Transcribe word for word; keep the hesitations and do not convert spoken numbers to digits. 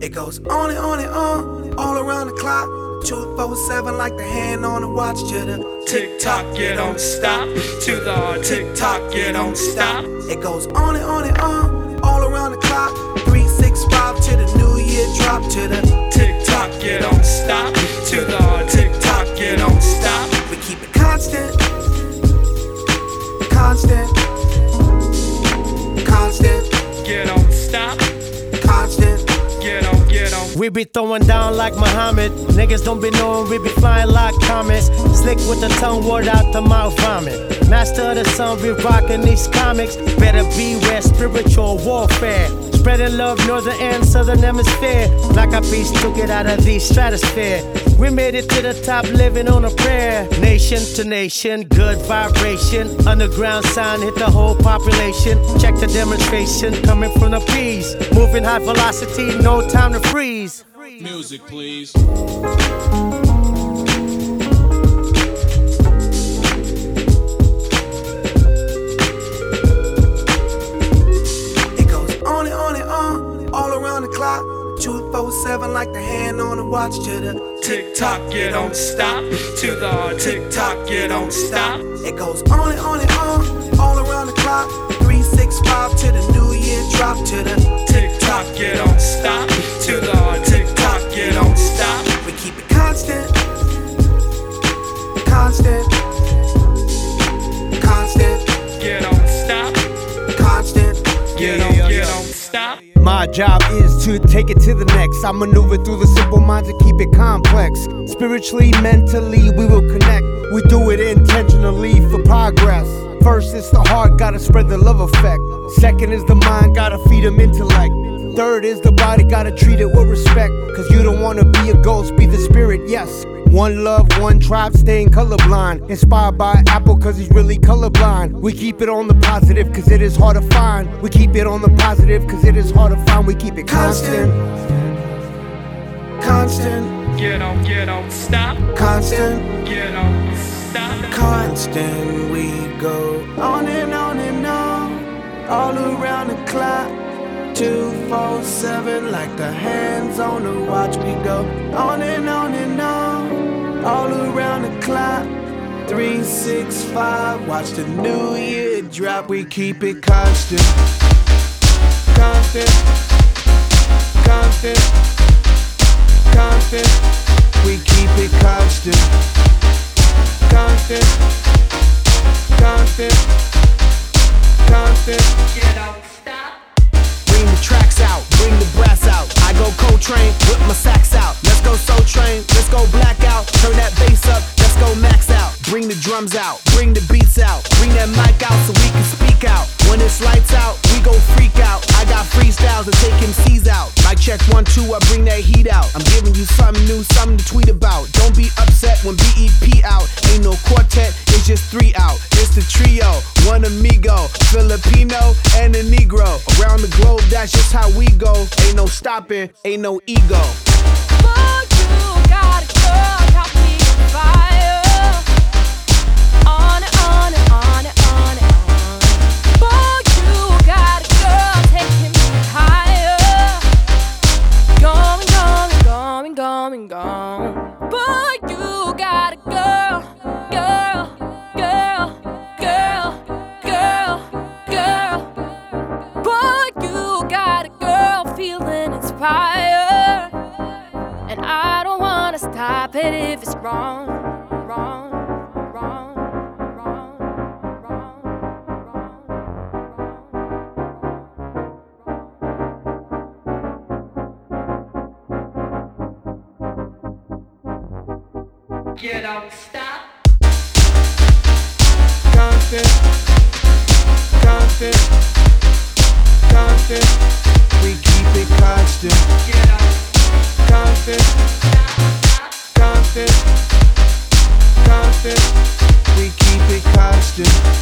It goes on and on and on, all around the clock. two four seven like the hand on the watch. To the tick tock, you don't stop. To the tick tock, you don't stop. It goes on and on and on, all around the clock. three six five to the new year drop. To the tick tock, you don't stop. To the tick tock, you don't stop. We keep it constant, constant, constant. You don't stop. Constant. Get on, get on. We be throwing down like Muhammad. Niggas don't be knowing we be flying like comets. Slick with the tongue, word out the mouth vomit. Master of the sun, we rockin' these comics. Better beware spiritual warfare. Spreading love, northern and southern hemisphere. Like a beast took it out of the stratosphere. We made it to the top, living on a prayer. Nation to nation, good vibration. Underground sound hit the whole population. Check the demonstration, coming from the P's. Moving high velocity, no time to freeze. Music, please. two four seven like the hand on the watch. To the tick tock, you don't stop. To the tick tock, you don't stop. It goes on and on and on, all around the clock. three six five to the new year drop. To the tick tock, you don't stop. To the tick tock, you don't stop. We keep it constant, constant, constant. You don't stop. Constant. You don't, you don't stop. My job is to take it to the next. I maneuver through the simple minds and keep it complex. Spiritually, mentally, we will connect. We do it intentionally for progress. First, it's the heart, gotta spread the love effect. Second is the mind, gotta feed them intellect. Third is the body, gotta treat it with respect. Cause you don't wanna be a ghost, be the spirit, yes. One love, one tribe, staying colorblind. Inspired by Apple cause he's really colorblind. We keep it on the positive cause it is hard to find. We keep it on the positive cause it is hard to find. We keep it constant. Constant. Get on, get on, stop. Constant. Get on, stop. Constant. We go on and on and on, all around the clock. two four seven like the hands on the watch. We go on and on and on, all around the clock. three six five, watch the new year drop. We keep it constant, constant, constant, constant. We keep it constant, constant, constant, constant. You don't stop. Bring the tracks out, bring the brass out. I go Coltrane, whip my sax out. Let's go Soul Train, let's go blackout. Turn that bass up, let's go max out. Bring the drums out, bring the beats out. Bring that mic out so we can speak out. When it's lights out, we go freak out. I got freestyles to take M Cs out. Mic check one, two, I bring that heat out. I'm giving you something new, something to tweet about. Don't be upset when B E P out. Ain't no quartet, it's just three out. It's the trio, one amigo, Filipino and a Negro. Around the globe, that's just how we go. Ain't no stopping, ain't no ego. Boy, you got a girl, got me on fire. On and on and on and on and on. Boy, you got a girl taking me higher. Going, going, going, going, going. Boy, you got a girl, girl, girl, girl, girl, girl. Boy, you got a girl feeling inspired. And I don't wanna stop it if it's wrong, wrong, wrong, wrong, wrong, wrong. You don't stop. Constant, constant, constant. We keep it constant. You don't. Constant, constant, constant. We keep it constant.